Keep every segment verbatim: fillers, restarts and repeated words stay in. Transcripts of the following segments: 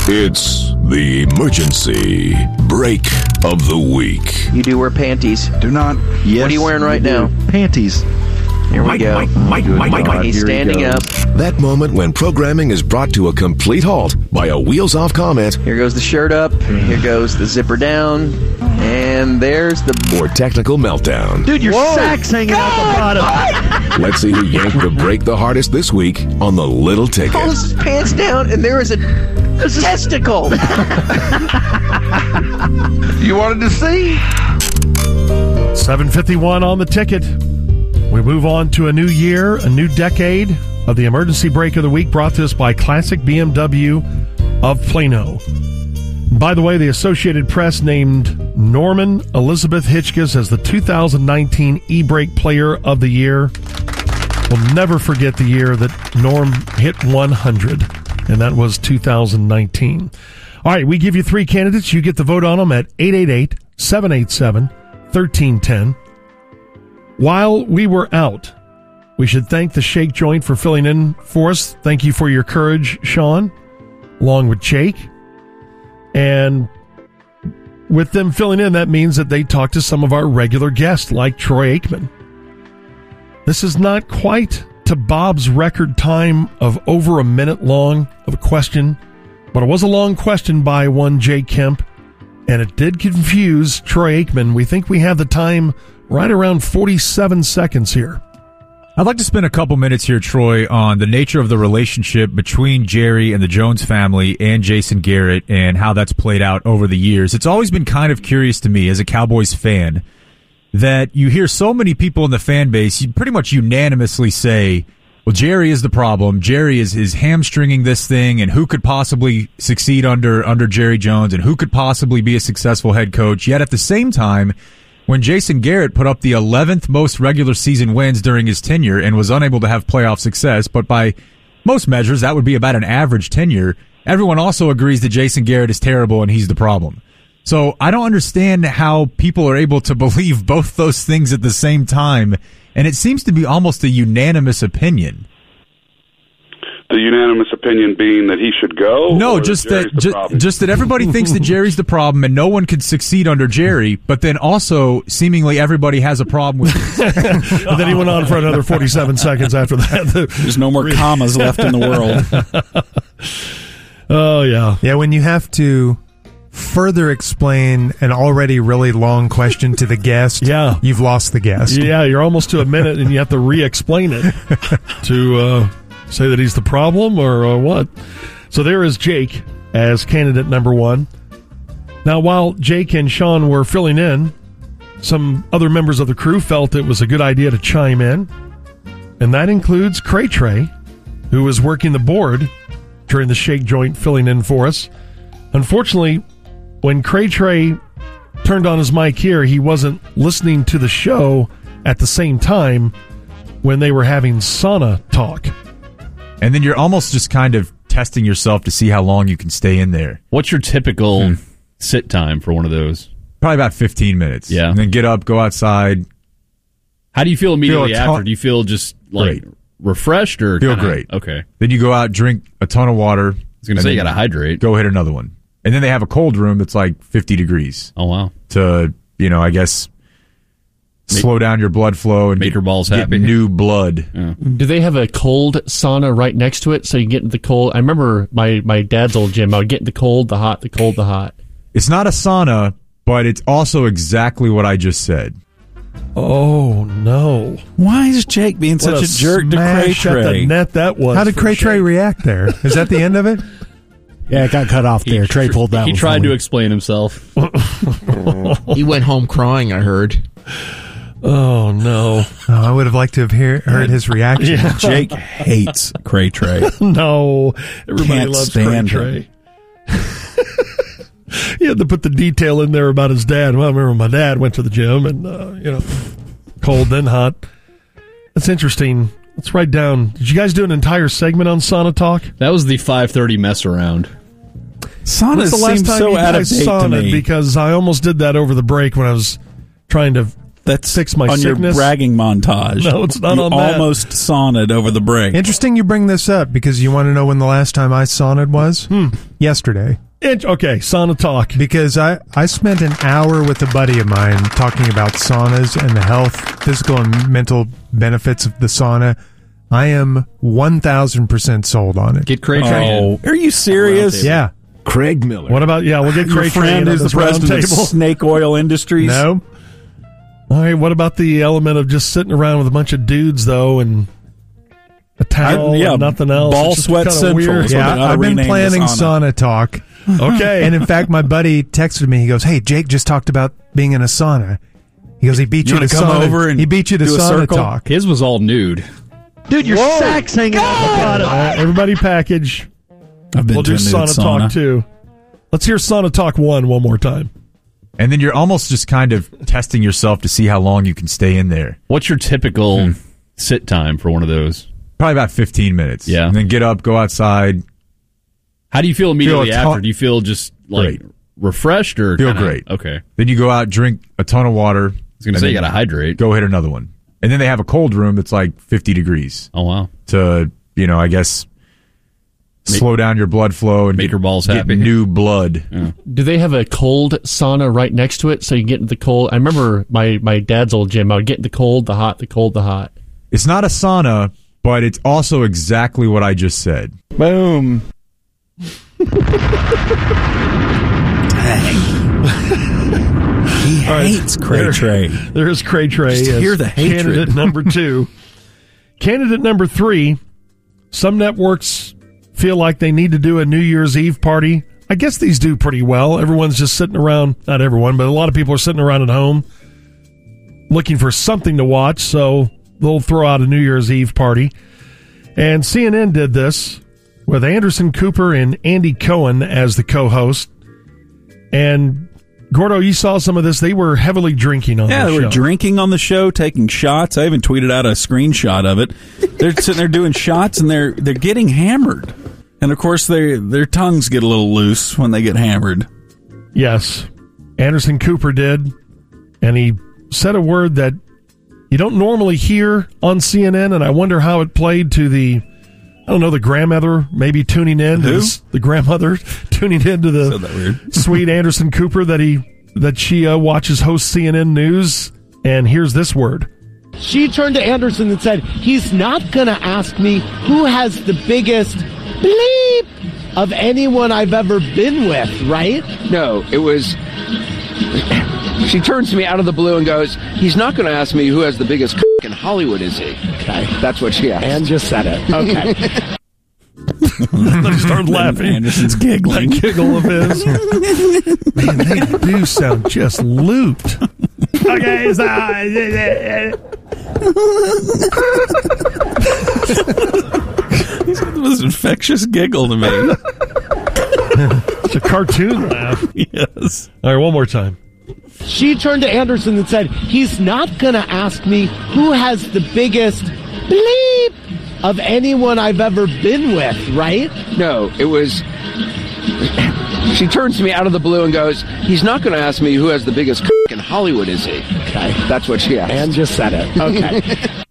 It's the emergency break of the week. You do wear panties. Do not. Yes. What are you wearing right now? Panties. Here we Mike, go. Mike, Mike, Mike, Mike. He's standing up. That moment when programming is brought to a complete halt by a wheels-off comment. Here goes the shirt up. Here goes the zipper down. And there's the... Or technical meltdown. Dude, your Whoa. sack's hanging God. out the bottom. Let's see who yanked the break the hardest this week on the Little Ticket. He pulls his pants down, and there is a, a testicle. You wanted to see? seven fifty-one on the ticket. We move on to a new year, a new decade of the emergency break of the week, brought to us by Classic B M W of Plano. By the way, the Associated Press named Norman Elizabeth Hitchcock as the two thousand nineteen E-Brake Player of the Year. We'll never forget the year that Norm hit one hundred, and that was two thousand nineteen. All right, we give you three candidates. You get the vote on them at eight eight eight, seven eight seven, one three one zero. While we were out, we should thank the Shake Joint for filling in for us. Thank you for your courage, Sean, along with Jake. And with them filling in, that means that they talked to some of our regular guests, like Troy Aikman. This is not quite to Bob's record time of over a minute long of a question, but it was a long question by one Jake Kemp, and it did confuse Troy Aikman. We think we have the time right around forty-seven seconds here. I'd like to spend a couple minutes here, Troy, on the nature of the relationship between Jerry and the Jones family and Jason Garrett and how that's played out over the years. It's always been kind of curious to me as a Cowboys fan that you hear so many people in the fan base you pretty much unanimously say, well, Jerry is the problem. Jerry is, is hamstringing this thing, and who could possibly succeed under, under Jerry Jones, and who could possibly be a successful head coach? Yet at the same time, when Jason Garrett put up the eleventh most regular season wins during his tenure and was unable to have playoff success, but by most measures, that would be about an average tenure, everyone also agrees that Jason Garrett is terrible and he's the problem. So I don't understand how people are able to believe both those things at the same time, and it seems to be almost a unanimous opinion. The unanimous opinion being that he should go? No, just that just, just that everybody thinks that Jerry's the problem and no one can succeed under Jerry, but then also seemingly everybody has a problem with it. And then he went on for another forty-seven seconds after that. There's no more commas left in the world. Oh, yeah. Yeah, when you have to further explain an already really long question to the guest, yeah. you've lost the guest. Yeah, you're almost to a minute and you have to re-explain it to... Uh, say that he's the problem or uh, what? So there is Jake as candidate number one. Now, while Jake and Sean were filling in, some other members of the crew felt it was a good idea to chime in, and that includes Cray Trey, who was working the board during the Shake Joint filling in for us. Unfortunately, when Cray Trey turned on his mic here, he wasn't listening to the show at the same time when they were having sauna talk. And then you're almost just kind of testing yourself to see how long you can stay in there. What's your typical hmm. sit time for one of those? Probably about fifteen minutes. Yeah. And then get up, go outside. How do you feel immediately feel ton- after? Do you feel just like great. refreshed or feel kinda, great? Okay. Then you go out, drink a ton of water. I was going to say you got to hydrate. Go hit another one. And then they have a cold room that's like fifty degrees. Oh, wow. To, you know, I guess... Make, slow down your blood flow and make get, your balls get happy. New blood. Yeah. Do they have a cold sauna right next to it so you can get into the cold? I remember my, my dad's old gym. I would get in the cold, the hot, the cold, the hot. It's not a sauna, but it's also exactly what I just said. Oh, no. Why is Jake being what such a, a jerk to Cray Trey? At the net that was. How did Cray Trey react there? Is that the end of it? Yeah, it got cut off there. He, Trey pulled that He one tried to me. explain himself. He went home crying, I heard. Oh, no. Oh, I would have liked to have hear, heard his reaction. Yeah. Jake hates Cray Trey. No. Everybody Can't loves Cray Trey. He had to put the detail in there about his dad. Well, I remember my dad went to the gym and, uh, you know, cold then hot. That's interesting. Let's write down. Did you guys do an entire segment on sauna talk? That was the five thirty mess around. Sauna When's the last seems time so you out of guys date to saunaed? me. Because I almost did that over the break when I was trying to That's fix my on sickness. your bragging montage. No, it's not you on that. almost saunaed over the break. Interesting you bring this up because you want to know when the last time I saunaed was? Hmm. Yesterday. It, okay, sauna talk. Because I, I spent an hour with a buddy of mine talking about saunas and the health, physical and mental benefits of the sauna. I am one thousand percent sold on it. Get Craig Oh, are you serious? Yeah. Craig Miller. What about, yeah, we'll get Your Craig friend Train is on the this round president of table. Snake Oil Industries. No. All right, what about the element of just sitting around with a bunch of dudes, though, and a towel I- yeah, and nothing else? ball It's just sweat kinda central. weird. So they Yeah, gotta I've been rename the planning sauna. sauna talk. Okay. And in fact, my buddy texted me. He goes, "Hey, Jake just talked about being in a sauna." He goes, "He beat You you, wanna to come sauna. over and he beat you to do a sauna circle?" talk." His was all nude. Dude, your sack's hanging out. All right, everybody package. I've been We'll to do a nude sauna, sauna. talk, too. Let's hear sauna talk one one more time. And then you're almost just kind of testing yourself to see how long you can stay in there. What's your typical Hmm. sit time for one of those? Probably about fifteen minutes. Yeah. And then get up, go outside. How do you feel immediately Feel a after? ton- Do you feel just like Great. refreshed or Feel kinda- great. Okay. Then you go out, drink a ton of water. I was gonna say you gotta hydrate. Go hit another one. And then they have a cold room that's like fifty degrees. Oh, wow. To, you know, I guess Make- slow down your blood flow and Make get, your balls get happy. new blood. Yeah. Do they have a cold sauna right next to it so you can get the cold? I remember my, my dad's old gym. I would get the cold, the hot, the cold, the hot. It's not a sauna, but it's also exactly what I just said. Boom. He hates Cray There- Trey. There's Cray Trey. Just as hear the hatred. Candidate number two. Candidate number three. Some networks feel like they need to do a New Year's Eve party. I guess these do pretty well. Everyone's just sitting around, not everyone, but a lot of people are sitting around at home looking for something to watch, so they'll throw out a New Year's Eve party. And C N N did this with Anderson Cooper and Andy Cohen as the co-host. And Gordo, you saw some of this. They were heavily drinking on Yeah, the they show. were drinking on the show, taking shots. I even tweeted out a screenshot of it. They're sitting there doing shots, and they're they're getting hammered. And of course, their their tongues get a little loose when they get hammered. Yes, Anderson Cooper did, and he said a word that you don't normally hear on C N N, and I wonder how it played to the, I don't know, the grandmother maybe tuning in. Who? To this, the grandmother tuning in to Said that the weird. sweet Anderson Cooper that he that she uh, watches host C N N News, and here's this word. She turned to Anderson and said, "He's not going to ask me who has the biggest bleep of anyone I've ever been with, right?" No, it was. She turns to me out of the blue and goes, "He's not going to ask me who has the biggest c- in Hollywood, is he?" Okay. That's what she asked. And just said it. Okay. Then he started laughing. Anderson's giggling. That giggle of his. Man, they do sound just looped. Okay, so It was an infectious giggle to me. it's a cartoon laugh. Yes. All right, one more time. She turned to Anderson and said, "He's not going to ask me who has the biggest bleep of anyone I've ever been with, right?" No, it was. She turns to me out of the blue and goes, "He's not going to ask me who has the biggest c- in Hollywood, is he?" Okay. That's what she asked. And just said it. Okay.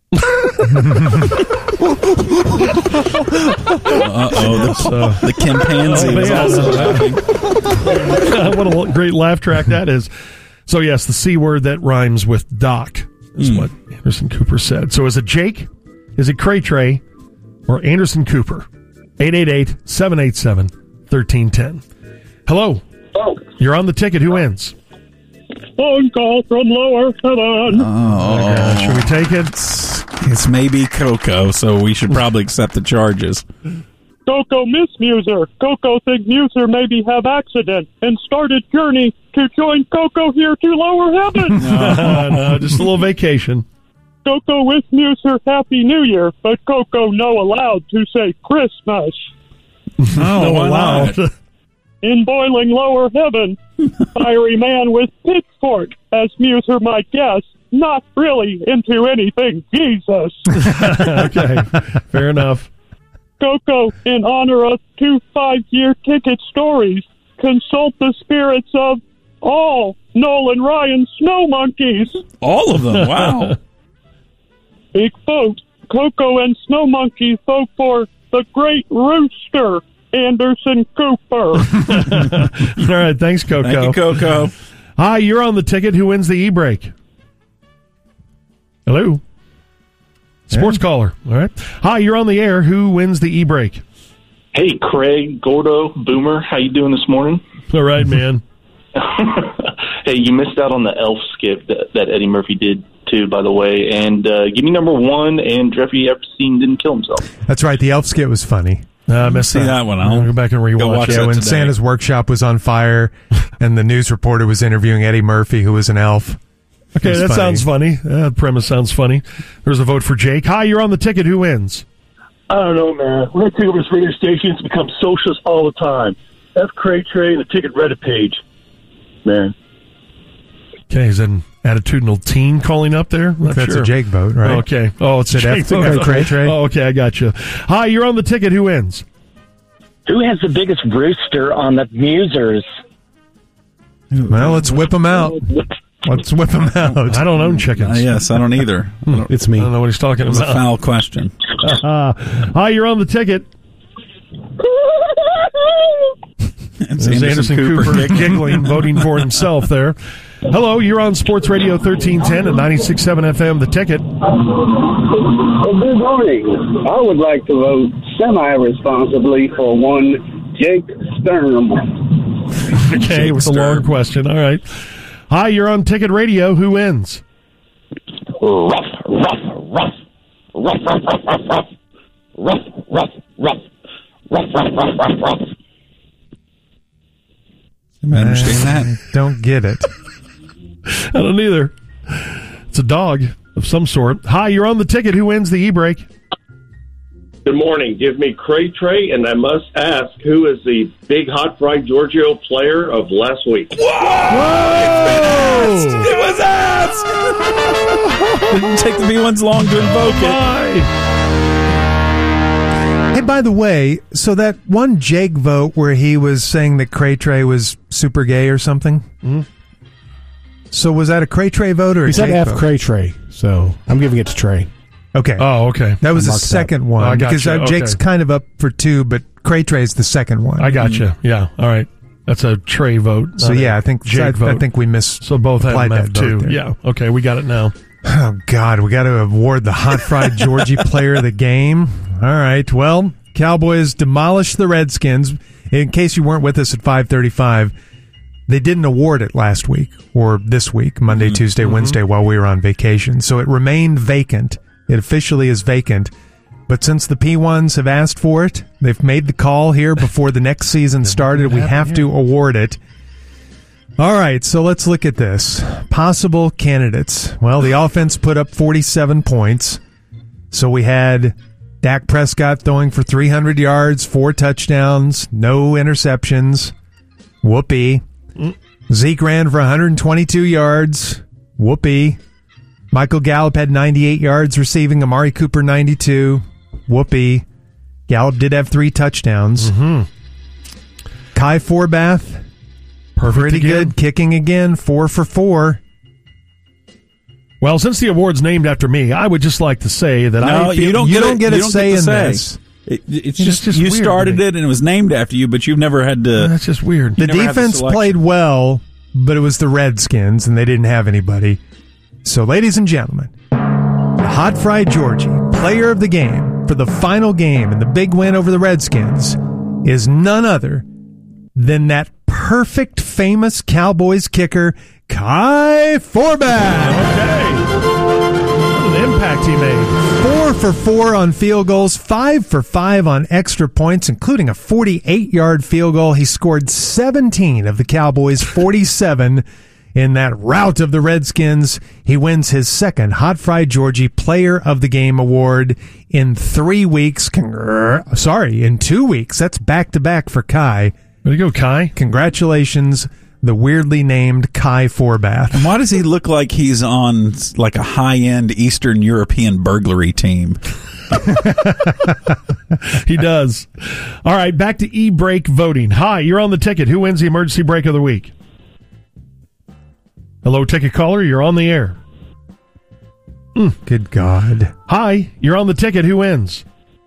Uh-oh, the, So- the chimpanzee Oh, was man. also laughing. What a great laugh track that is. So, yes, the C word that rhymes with Doc is Mm. what Anderson Cooper said. So, is it Jake? Is it Cray Trey? Or Anderson Cooper? eight eight eight, seven eight seven, one three one zero. Hello. Oh. You're on the ticket. Who wins? Phone call from Lower Heaven. Oh, Should we take it? It's, it's maybe Coco, so we should probably accept the charges. Coco miss Muser. Coco think Muser maybe have accident and started journey to join Coco here to Lower Heaven. no, no, just a little vacation. Coco wish Muser Happy New Year, but Coco no allowed to say Christmas. Oh, no why allowed. not? In boiling Lower Heaven, fiery man with pitchfork, as Muser might guess, not really into anything Jesus. Okay, fair enough. Coco, in honor of two five-year ticket stories, consult the spirits of all Nolan Ryan snow monkeys. All of them, wow. Big vote. Coco and Snow Monkey vote for the great rooster, Anderson Cooper. All right, thanks, Coco. Thank you, Coco. Hi, you're on the ticket. Who wins the e-break? Hello? Sports yeah. caller. All right. Hi, you're on the air. Who wins the e-break? Hey, Craig, Gordo, Boomer. How you doing this morning? All right, man. Hey, you missed out on the elf skip that, that Eddie Murphy did, too, by the way. And uh, give me number one, and Jeffrey Epstein didn't kill himself. That's right. The elf skit was funny. Uh, I missed See that. that one. I'll go back and rewatch watch it. Yeah, that when today. Santa's workshop was on fire and the news reporter was interviewing Eddie Murphy, who was an elf. Okay, that funny. sounds funny. Uh, the premise sounds funny. There's a vote for Jake. Hi, you're on the ticket. Who wins? I don't know, man. We're going to take over this radio station. It's become socialist all the time. F. Cray Trey and the ticket Reddit page. Man. Okay, is that an attitudinal teen calling up there? Not That's sure. a Jake vote, right? Oh, okay. Oh, it's a Said Jake F. vote. Cray Trey. Oh, okay, I got you. Hi, you're on the ticket. Who wins? Who has the biggest rooster on the Musers? Well, let's whip them out. Let's whip them out. I don't own chickens. Uh, yes, I don't either. I don't, It's me. I don't know what he's talking it was about. a foul question. Uh, hi, you're on the ticket. It's There's Anderson, Anderson Cooper, Cooper giggling, voting for himself there. Hello, you're on Sports Radio thirteen ten at ninety-six point seven F M, The Ticket. Well, good morning. I would like to vote semi-responsibly for one Jake Sturm. Okay, it was a long question. All right. Hi, you're on Ticket Radio. Who wins? Rough, rough, rough, rough, rough, rough, rough, rough, rough, rough, rough, rough, rough, rough, rough, rough. I understand that. Don't get it. I don't either. It's a dog of some sort. Hi, you're on the ticket. Who wins the e-break? Good morning. Give me Cray Trey, and I must ask, who is the big hot fried Giorgio player of last week? Whoa! Whoa! It was asked! It didn't take the B ones long to invoke it. Hey, by the way, so that one Jake vote where he was saying that Cray Trey was super gay or something? Mm-hmm. So was that a Cray Trey vote or a He said Jake F. vote? Cray Trey, so I'm giving it to Trey. Okay. Oh, okay. That was the Mark that. second one. Oh, I got because you. uh, Jake's Okay. kind of up for two, but Cray Trey's the second one. I got you. Yeah. All right. That's a Trey vote. So not yeah, a I think Jake I, vote. I think we missed. So both have applied them that too. vote there. Yeah. Okay, we got it now. Oh God, we got to award the hot fried Georgie player of the game. All right. Well, Cowboys demolished the Redskins. In case you weren't with us at five thirty-five, they didn't award it last week or this week, Monday, Mm-hmm. Tuesday, Mm-hmm. Wednesday, while we were on vacation. So it remained vacant. It officially is vacant. But since the P ones have asked for it, they've made the call here before the next season started. We have to award it. All right, so let's look at this. Possible candidates. Well, the offense put up forty-seven points. So we had Dak Prescott throwing for three hundred yards, four touchdowns, no interceptions. Whoopee. Zeke ran for one hundred twenty-two yards. Whoopee. Michael Gallup had ninety-eight yards receiving. Amari Cooper, ninety-two. Whoopee. Gallup did have three touchdowns. Mm-hmm. Kai Forbath, Perfect pretty again. good, kicking again, four for four. Well, since the award's named after me, I would just like to say that No, I feel you don't you get, don't a, get you a don't say get the in say. this. It, it's It's just, just you weird to started me. it and it was named after you, but you've never had to. That's just weird. The never had the defense selection. played well, but it was the Redskins, and they didn't have anybody. So, ladies and gentlemen, the Hot Fried Georgie, player of the game for the final game and the big win over the Redskins, is none other than that perfect, famous Cowboys kicker, Kai Forbath. Okay. What an impact he made. Four for four on field goals, five for five on extra points, including a forty-eight-yard field goal. He scored seventeen of the Cowboys' forty-seven in that rout of the Redskins. He wins his second Hot Fried Georgie Player of the Game award in three weeks. Congr- Sorry, in two weeks. That's back-to-back for Kai. Way to go, Kai. Congratulations, the weirdly named Kai Forbath. And why does he look like he's on like a high-end Eastern European burglary team? He does. All right, back to e-break voting. Hi, you're on the ticket. Who wins the emergency break of the week? Hello, ticket caller. You're on the air. Mm. Good God. Hi, you're on the ticket. Who wins?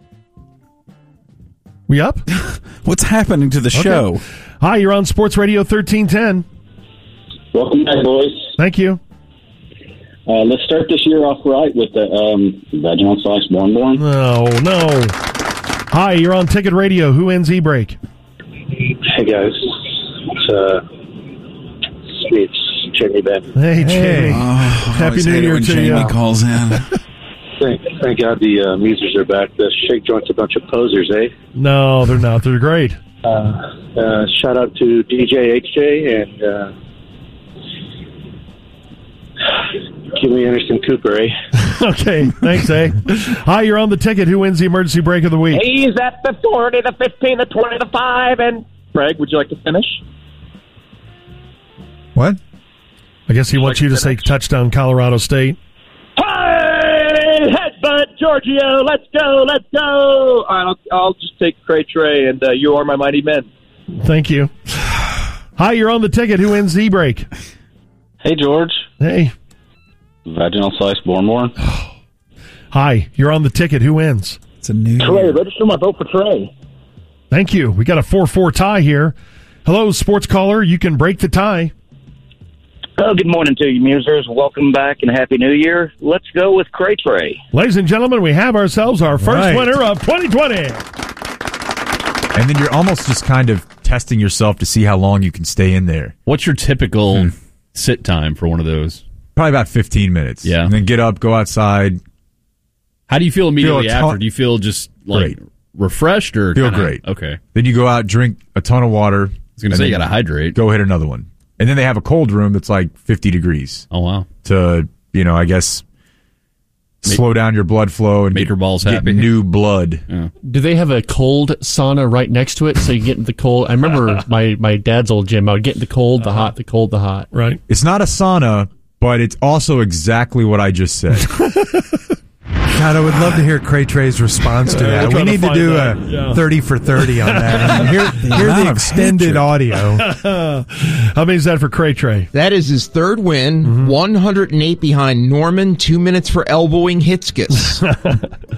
We up? What's happening to the Okay. show? Hi, you're on Sports Radio thirteen ten. Welcome back, boys. Thank you. Uh, let's start this year off right with the um, vaginal slice born born. No, no. Hi, you're on Ticket Radio. Who wins E-Break? Hey guys, it's uh, it's Jamie Ben. Hey, Jamie. Oh, I Happy always New hate it Year when to Jamie you. calls in. Thank, thank God the uh, Musers are back. The Shake Joint's a bunch of posers, eh? No, they're not. They're great. Uh, uh, shout out to D J H J and uh, Kimmy Anderson Cooper, eh? Okay, thanks, eh? Hi, you're on the ticket. Who wins the emergency break of the week? He's at the forty, the fifteen, the twenty, the five, and Greg, would you like to finish? What? I guess he wants you to say touchdown Colorado State. Hey, headbutt, Giorgio, let's go, let's go. All right, I'll, I'll just take Cray Trey, and uh, you are my mighty men. Thank you. Hi, you're on the ticket. Who wins E-Break? Hey, George. Hey. Vaginal slice born born. Hi, you're on the ticket. Who wins? It's a new Trey, year. register my vote for Trey. Thank you. We got a four four tie here. Hello, sports caller. You can break the tie. Oh, good morning to you, Musers. Welcome back and Happy New Year. Let's go with Cray Trey. Ladies and gentlemen, we have ourselves our first Right. winner of twenty twenty. And then you're almost just kind of testing yourself to see how long you can stay in there. What's your typical sit time for one of those? Probably about fifteen minutes. Yeah. And then get up, go outside. How do you feel immediately Feel a ton- after? Do you feel just like Great. refreshed or Feel kinda- great. Okay. Then you go out, drink a ton of water. I was gonna say, you gotta hydrate. Go hit another one. And then they have a cold room that's like fifty degrees. Oh, wow. To, you know, I guess, Make- slow down your blood flow and Make get, your balls get happy. new blood. Yeah. Do they have a cold sauna right next to it so you get the cold? I remember my, my dad's old gym. I would get the cold, the hot, the cold, the hot. Right. It's not a sauna, but it's also exactly what I just said. God, I would love to hear Cray Trey's response to Yeah, that. we're We trying to need to find do that. a Yeah. thirty for thirty on that. Hear, hear amount the of extended hatred. audio. How many is that for Cray Trey? That is his third win, Mm-hmm. one hundred eight behind Norman, two minutes for elbowing Hitzkis.